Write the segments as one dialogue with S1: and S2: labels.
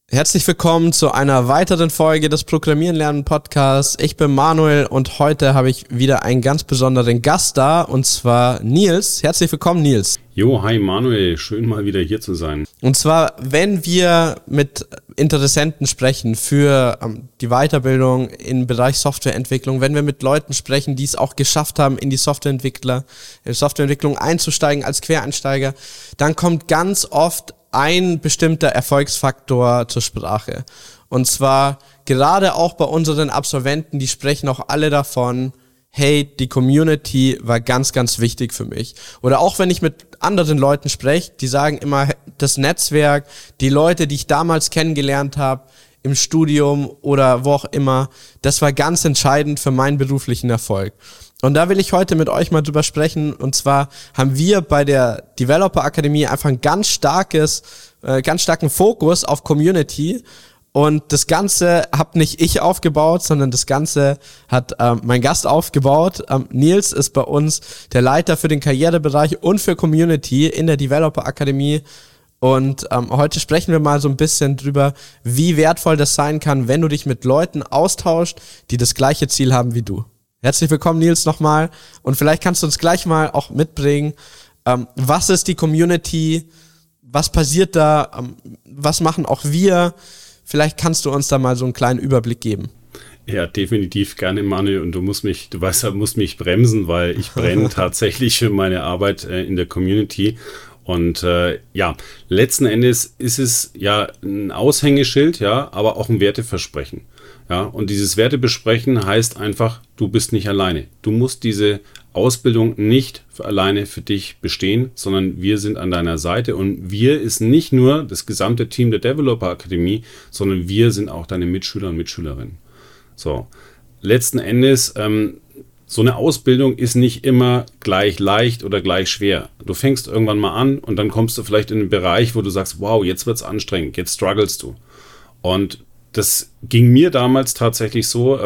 S1: Herzlich willkommen zu einer weiteren Folge des Programmieren lernen Podcasts. Ich bin Manuel und heute habe ich wieder einen ganz besonderen Gast da, und zwar Nils. Herzlich willkommen, Nils.
S2: Jo, hi Manuel, schön mal wieder hier zu sein.
S1: Und zwar, wenn wir mit Interessenten sprechen für die Weiterbildung im Bereich Softwareentwicklung, wenn wir mit Leuten sprechen, die es auch geschafft haben, in die Softwareentwicklung einzusteigen als Quereinsteiger, dann kommt ganz oft ein bestimmter Erfolgsfaktor zur Sprache. Und zwar gerade auch bei unseren Absolventen, die sprechen auch alle davon, hey, die Community war ganz, ganz wichtig für mich. Oder auch wenn ich mit anderen Leuten spreche, die sagen immer, das Netzwerk, die Leute, die ich damals kennengelernt habe, im Studium oder wo auch immer, das war ganz entscheidend für meinen beruflichen Erfolg. Und da will ich heute mit euch mal drüber sprechen. Und zwar haben wir bei der Developer Akademie einfach einen ganz starken Fokus auf Community. Und das Ganze habe nicht ich aufgebaut, sondern das Ganze hat mein Gast aufgebaut. Nils ist bei uns der Leiter für den Karrierebereich und für Community in der Developer Akademie. Und heute sprechen wir mal so ein bisschen drüber, wie wertvoll das sein kann, wenn du dich mit Leuten austauscht, die das gleiche Ziel haben wie du. Herzlich willkommen, Nils, nochmal. Und vielleicht kannst du uns gleich mal auch mitbringen, was ist die Community, was passiert da, was machen auch wir? Vielleicht kannst du uns da mal so einen kleinen Überblick geben.
S2: Ja, definitiv gerne, Manuel. Und du musst mich bremsen, weil ich brenne tatsächlich für meine Arbeit in der Community. Und letzten Endes ist es ja ein Aushängeschild, ja, aber auch ein Werteversprechen. Ja, und dieses Wertebesprechen heißt einfach, du bist nicht alleine. Du musst diese Ausbildung nicht alleine für dich bestehen, sondern wir sind an deiner Seite. Und wir ist nicht nur das gesamte Team der Developer Akademie, sondern wir sind auch deine Mitschüler und Mitschülerinnen. So, letzten Endes, so eine Ausbildung ist nicht immer gleich leicht oder gleich schwer. Du fängst irgendwann mal an und dann kommst du vielleicht in einen Bereich, wo du sagst, wow, jetzt wird's anstrengend, jetzt strugglest du. Und das ging mir damals tatsächlich so,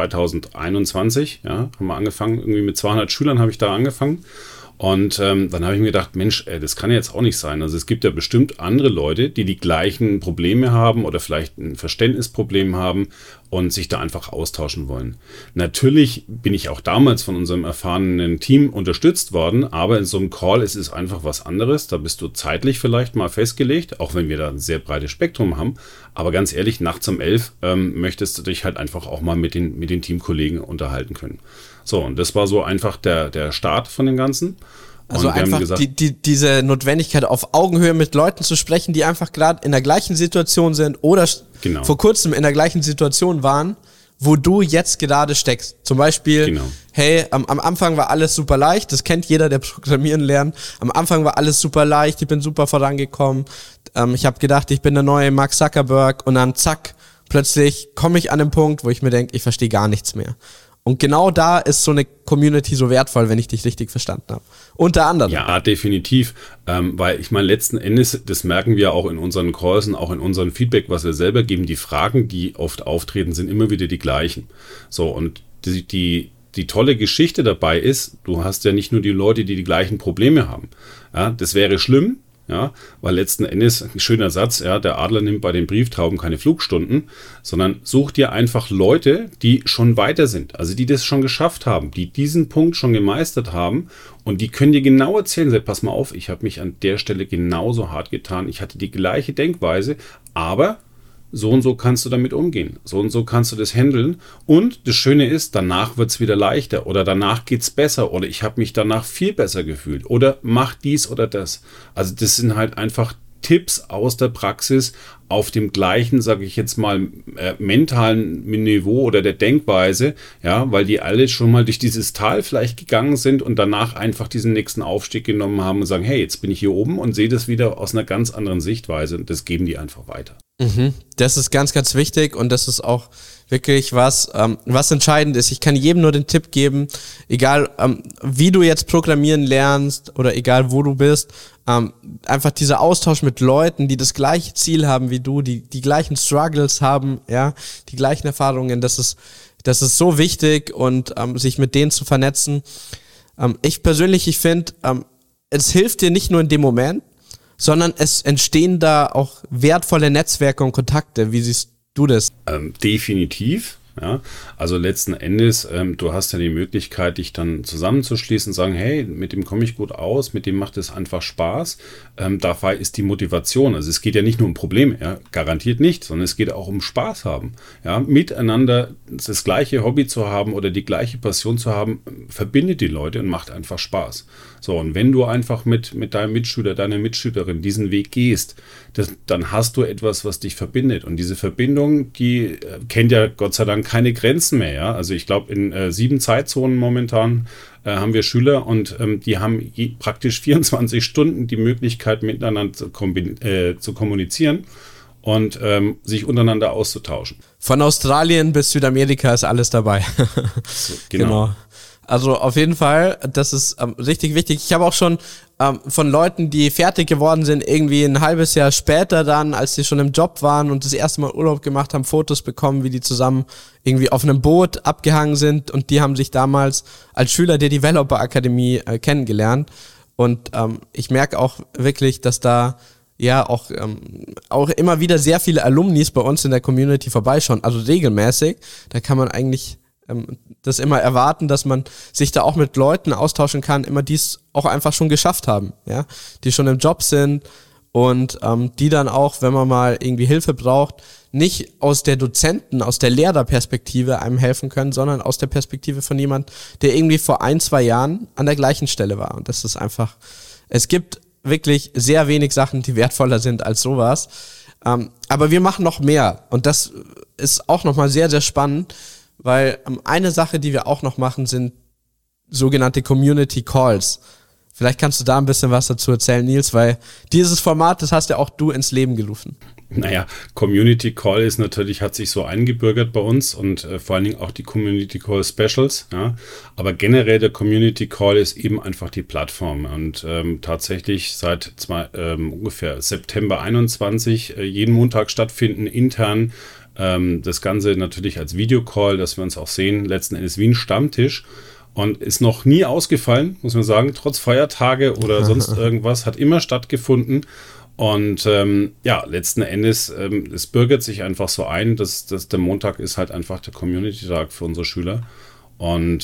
S2: 2021, ja, haben wir angefangen, irgendwie mit 200 Schülern habe ich da angefangen. Und dann habe ich mir gedacht, Mensch, das kann ja jetzt auch nicht sein. Also es gibt ja bestimmt andere Leute, die die gleichen Probleme haben oder vielleicht ein Verständnisproblem haben und sich da einfach austauschen wollen. Natürlich bin ich auch damals von unserem erfahrenen Team unterstützt worden, aber in so einem Call ist es einfach was anderes. Da bist du zeitlich vielleicht mal festgelegt, auch wenn wir da ein sehr breites Spektrum haben. Aber ganz ehrlich, nachts um 11 möchtest du dich halt einfach auch mal mit den Teamkollegen unterhalten können. So, und das war so einfach der Start von dem Ganzen.
S1: Also einfach diese Notwendigkeit, auf Augenhöhe mit Leuten zu sprechen, die einfach gerade in der gleichen Situation sind oder vor kurzem in der gleichen Situation waren, wo du jetzt gerade steckst. Zum Beispiel, hey, am Anfang war alles super leicht, das kennt jeder, der Programmieren lernt. Am Anfang war alles super leicht, ich bin super vorangekommen. Ich habe gedacht, ich bin der neue Mark Zuckerberg, und dann zack, plötzlich komme ich an den Punkt, wo ich mir denke, ich verstehe gar nichts mehr. Und genau da ist so eine Community so wertvoll, wenn ich dich richtig verstanden habe. Unter anderem.
S2: Ja, definitiv. Weil ich meine, letzten Endes, das merken wir auch in unseren Calls und auch in unserem Feedback, was wir selber geben, die Fragen, die oft auftreten, sind immer wieder die gleichen. So, und die tolle Geschichte dabei ist, du hast ja nicht nur die Leute, die gleichen Probleme haben. Ja, das wäre schlimm. Ja, weil letzten Endes, ein schöner Satz, ja, der Adler nimmt bei den Brieftauben keine Flugstunden, sondern such dir einfach Leute, die schon weiter sind, also die das schon geschafft haben, die diesen Punkt schon gemeistert haben, und die können dir genau erzählen, pass mal auf, ich habe mich an der Stelle genauso hart getan, ich hatte die gleiche Denkweise, aber so und so kannst du damit umgehen, so und so kannst du das handeln, und das Schöne ist, danach wird es wieder leichter oder danach geht es besser oder ich habe mich danach viel besser gefühlt oder mach dies oder das. Also das sind halt einfach Tipps aus der Praxis auf dem gleichen, sage ich jetzt mal, mentalen Niveau oder der Denkweise, ja, weil die alle schon mal durch dieses Tal vielleicht gegangen sind und danach einfach diesen nächsten Aufstieg genommen haben und sagen, hey, jetzt bin ich hier oben und sehe das wieder aus einer ganz anderen Sichtweise, und das geben die einfach weiter.
S1: Das ist ganz, ganz wichtig, und das ist auch wirklich was entscheidend ist. Ich kann jedem nur den Tipp geben, egal wie du jetzt programmieren lernst oder egal wo du bist, einfach dieser Austausch mit Leuten, die das gleiche Ziel haben wie du, die gleichen Struggles haben, ja, die gleichen Erfahrungen, das ist so wichtig, und sich mit denen zu vernetzen. Ich finde, es hilft dir nicht nur in dem Moment, sondern es entstehen da auch wertvolle Netzwerke und Kontakte. Wie siehst du das?
S2: Definitiv. Ja, also letzten Endes, du hast ja die Möglichkeit, dich dann zusammenzuschließen und sagen, hey, mit dem komme ich gut aus, mit dem macht es einfach Spaß. Dabei ist die Motivation, also es geht ja nicht nur um Probleme, ja, garantiert nicht, sondern es geht auch um Spaß haben. Ja, miteinander das gleiche Hobby zu haben oder die gleiche Passion zu haben, verbindet die Leute und macht einfach Spaß. So, und wenn du einfach mit deinem Mitschüler, deiner Mitschülerin diesen Weg gehst, dann hast du etwas, was dich verbindet. Und diese Verbindung, die kennt ja Gott sei Dank keine Grenzen mehr. Ja? Also ich glaube, in 7 Zeitzonen momentan haben wir Schüler und die haben praktisch 24 Stunden die Möglichkeit, miteinander zu kommunizieren und sich untereinander auszutauschen.
S1: Von Australien bis Südamerika ist alles dabei.
S2: So, genau.
S1: Also auf jeden Fall, das ist richtig wichtig. Ich habe auch schon von Leuten, die fertig geworden sind, irgendwie ein halbes Jahr später dann, als die schon im Job waren und das erste Mal Urlaub gemacht haben, Fotos bekommen, wie die zusammen irgendwie auf einem Boot abgehangen sind, und die haben sich damals als Schüler der Developer Akademie kennengelernt. Und ich merke auch wirklich, dass da ja auch immer wieder sehr viele Alumnis bei uns in der Community vorbeischauen, also regelmäßig. Da kann man eigentlich das immer erwarten, dass man sich da auch mit Leuten austauschen kann, immer dies auch einfach schon geschafft haben, ja, die schon im Job sind und die dann auch, wenn man mal irgendwie Hilfe braucht, nicht aus der aus der Lehrerperspektive einem helfen können, sondern aus der Perspektive von jemand, der irgendwie vor 1-2 Jahren an der gleichen Stelle war. Und das ist einfach, es gibt wirklich sehr wenig Sachen, die wertvoller sind als sowas. Aber wir machen noch mehr, und das ist auch nochmal sehr, sehr spannend, weil eine Sache, die wir auch noch machen, sind sogenannte Community Calls. Vielleicht kannst du da ein bisschen was dazu erzählen, Nils, weil dieses Format, das hast ja auch du ins Leben gerufen.
S2: Naja, Community Call hat sich so eingebürgert bei uns und vor allen Dingen auch die Community Call Specials. Ja. Aber generell der Community Call ist eben einfach die Plattform, und tatsächlich seit ungefähr September 21 jeden Montag stattfinden intern. Das Ganze natürlich als Videocall, dass wir uns auch sehen, letzten Endes wie ein Stammtisch, und ist noch nie ausgefallen, muss man sagen, trotz Feiertage oder sonst irgendwas, hat immer stattgefunden. Und letzten Endes, es bürgert sich einfach so ein, dass der Montag ist halt einfach der Community-Tag für unsere Schüler. Und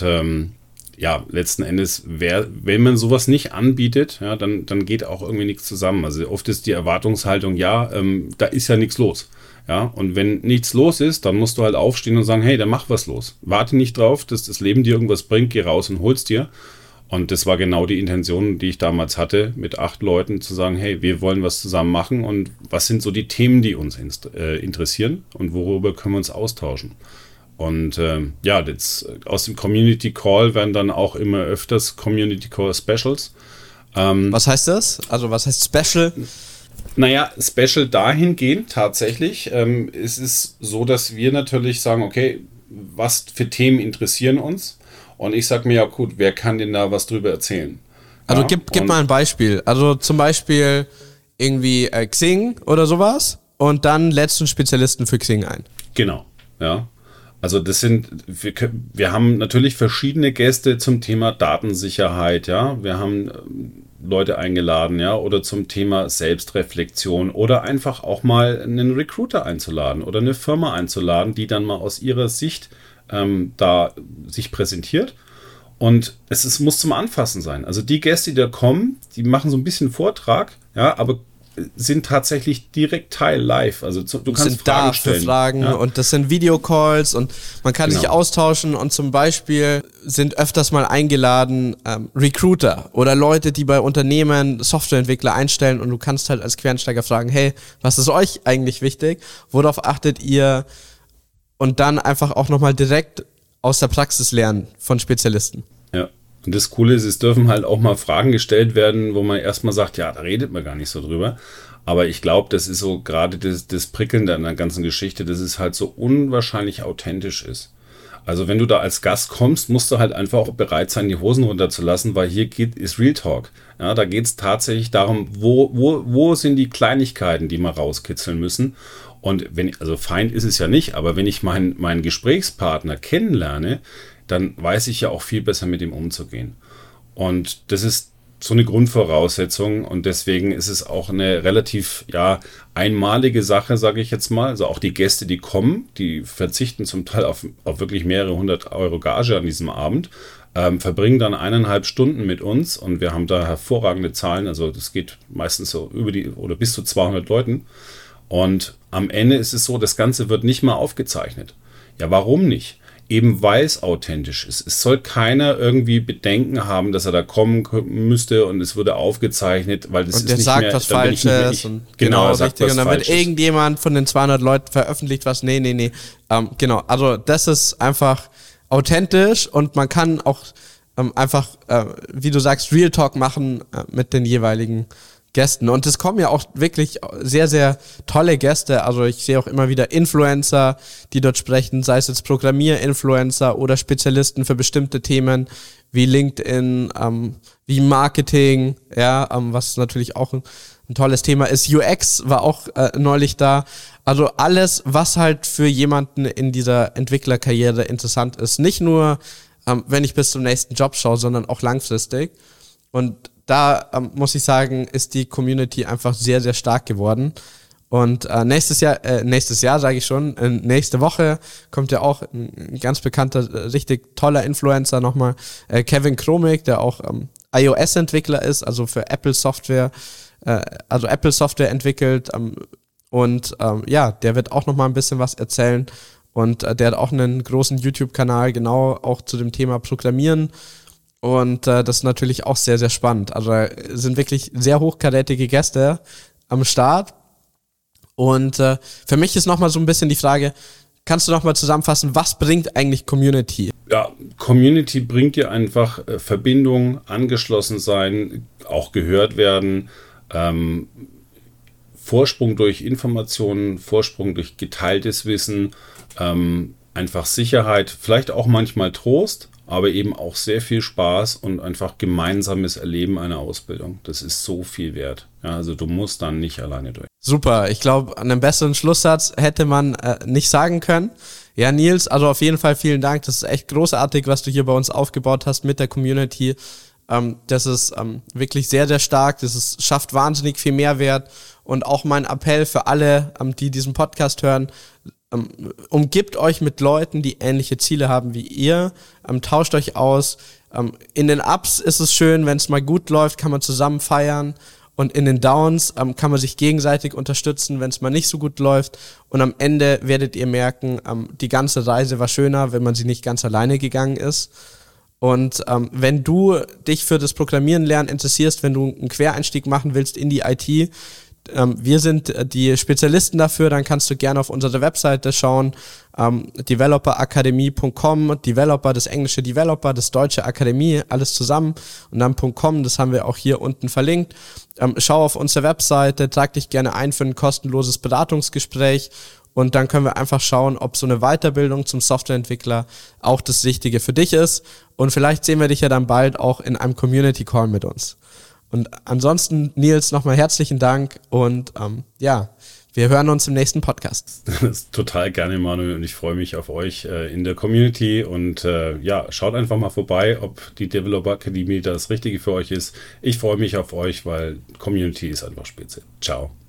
S2: letzten Endes, wenn man sowas nicht anbietet, ja, dann geht auch irgendwie nichts zusammen. Also oft ist die Erwartungshaltung, da ist ja nichts los. Ja, und wenn nichts los ist, dann musst du halt aufstehen und sagen, hey, dann mach was los. Warte nicht drauf, dass das Leben dir irgendwas bringt, geh raus und hol's dir. Und das war genau die Intention, die ich damals hatte, mit 8 Leuten zu sagen, hey, wir wollen was zusammen machen, und was sind so die Themen, die uns interessieren und worüber können wir uns austauschen. Und jetzt aus dem Community Call werden dann auch immer öfters Community Call Specials.
S1: Was heißt das? Also was heißt Special?
S2: Naja, Special dahingehend tatsächlich. Es ist so, dass wir natürlich sagen, okay, was für Themen interessieren uns? Und ich sage mir, ja gut, wer kann denn da was drüber erzählen?
S1: Also gib mal ein Beispiel. Also zum Beispiel irgendwie Xing oder sowas, und dann lädst du einen Spezialisten für Xing ein.
S2: Genau, ja. Also wir haben natürlich verschiedene Gäste zum Thema Datensicherheit, ja. Wir haben Leute eingeladen, ja, oder zum Thema Selbstreflexion, oder einfach auch mal einen Recruiter einzuladen oder eine Firma einzuladen, die dann mal aus ihrer Sicht da sich präsentiert. Und es muss zum Anfassen sein. Also die Gäste, die da kommen, die machen so ein bisschen Vortrag, ja, aber sind tatsächlich direkt Teil live. Also du kannst Fragen stellen.
S1: Fragen, ja. Und das sind Videocalls, und man kann sich austauschen, und zum Beispiel sind öfters mal eingeladen Recruiter oder Leute, die bei Unternehmen Softwareentwickler einstellen, und du kannst halt als Quereinsteiger fragen, hey, was ist euch eigentlich wichtig? Worauf achtet ihr? Und dann einfach auch nochmal direkt aus der Praxis lernen von Spezialisten.
S2: Ja. Und das Coole ist, es dürfen halt auch mal Fragen gestellt werden, wo man erstmal sagt, ja, da redet man gar nicht so drüber. Aber ich glaube, das ist so gerade das Prickelnde an der ganzen Geschichte, dass es halt so unwahrscheinlich authentisch ist. Also wenn du da als Gast kommst, musst du halt einfach auch bereit sein, die Hosen runterzulassen, weil hier ist Real Talk. Ja, da geht es tatsächlich darum, wo sind die Kleinigkeiten, die wir rauskitzeln müssen. Und also Feind ist es ja nicht, aber wenn ich meinen Gesprächspartner kennenlerne, dann weiß ich ja auch viel besser, mit ihm umzugehen. Und das ist so eine Grundvoraussetzung und deswegen ist es auch eine relativ einmalige Sache, sage ich jetzt mal. Also auch die Gäste, die kommen, die verzichten zum Teil auf wirklich mehrere 100 € Gage an diesem Abend, verbringen dann 1,5 Stunden mit uns und wir haben da hervorragende Zahlen. Also das geht meistens so oder bis zu 200 Leuten und am Ende ist es so, das Ganze wird nicht mal aufgezeichnet. Ja, warum nicht? Eben weil es authentisch ist. Es soll keiner irgendwie Bedenken haben, dass er da kommen müsste und es würde aufgezeichnet, weil das
S1: und
S2: ist
S1: der
S2: nicht
S1: sagt
S2: mehr...
S1: was Falsches und
S2: genau, er sagt
S1: richtig.
S2: was
S1: Und dann wird
S2: Falsches.
S1: irgendjemand von den 200 Leuten veröffentlicht was, nee. Genau, also das ist einfach authentisch und man kann auch einfach, wie du sagst, Real Talk machen mit den jeweiligen Gästen. Und es kommen ja auch wirklich sehr, sehr tolle Gäste. Also ich sehe auch immer wieder Influencer, die dort sprechen, sei es jetzt Programmier-Influencer oder Spezialisten für bestimmte Themen wie LinkedIn, wie Marketing, was natürlich auch ein tolles Thema ist. UX war auch neulich da. Also alles, was halt für jemanden in dieser Entwicklerkarriere interessant ist. Nicht nur, wenn ich bis zum nächsten Job schaue, sondern auch langfristig. Und da muss ich sagen, ist die Community einfach sehr, sehr stark geworden. Und nächstes Jahr sage ich schon, nächste Woche kommt ja auch ein ganz bekannter, richtig toller Influencer nochmal, Kevin Kromig, der auch iOS-Entwickler ist, also für Apple Software entwickelt. Der wird auch nochmal ein bisschen was erzählen. Und der hat auch einen großen YouTube-Kanal, genau auch zu dem Thema Programmieren. Und das ist natürlich auch sehr, sehr spannend. Also da sind wirklich sehr hochkarätige Gäste am Start. Und für mich ist nochmal so ein bisschen die Frage, kannst du nochmal zusammenfassen, was bringt eigentlich Community?
S2: Ja, Community bringt dir einfach Verbindung, angeschlossen sein, auch gehört werden, Vorsprung durch Informationen, Vorsprung durch geteiltes Wissen, einfach Sicherheit, vielleicht auch manchmal Trost, aber eben auch sehr viel Spaß und einfach gemeinsames Erleben einer Ausbildung. Das ist so viel wert. Ja, also du musst dann nicht alleine durch.
S1: Super, ich glaube, einen besseren Schlusssatz hätte man nicht sagen können. Ja, Nils, also auf jeden Fall vielen Dank. Das ist echt großartig, was du hier bei uns aufgebaut hast mit der Community. Das ist wirklich sehr, sehr stark. Schafft wahnsinnig viel Mehrwert. Und auch mein Appell für alle, die diesen Podcast hören, umgibt euch mit Leuten, die ähnliche Ziele haben wie ihr, tauscht euch aus. In den Ups ist es schön, wenn es mal gut läuft, kann man zusammen feiern. Und in den Downs kann man sich gegenseitig unterstützen, wenn es mal nicht so gut läuft. Und am Ende werdet ihr merken, die ganze Reise war schöner, wenn man sie nicht ganz alleine gegangen ist. Und wenn du dich für das Programmieren lernen interessierst, wenn du einen Quereinstieg machen willst in die IT, wir sind die Spezialisten dafür, dann kannst du gerne auf unsere Webseite schauen, developerakademie.com, Developer, das englische Developer, das deutsche Akademie, alles zusammen und dann .com, das haben wir auch hier unten verlinkt. Schau auf unsere Webseite, trag dich gerne ein für ein kostenloses Beratungsgespräch und dann können wir einfach schauen, ob so eine Weiterbildung zum Softwareentwickler auch das Richtige für dich ist und vielleicht sehen wir dich ja dann bald auch in einem Community Call mit uns. Und ansonsten, Nils, nochmal herzlichen Dank und wir hören uns im nächsten Podcast.
S2: Das ist total gerne, Manuel, und ich freue mich auf euch in der Community und schaut einfach mal vorbei, ob die Developer Akademie das Richtige für euch ist. Ich freue mich auf euch, weil Community ist einfach spitze. Ciao.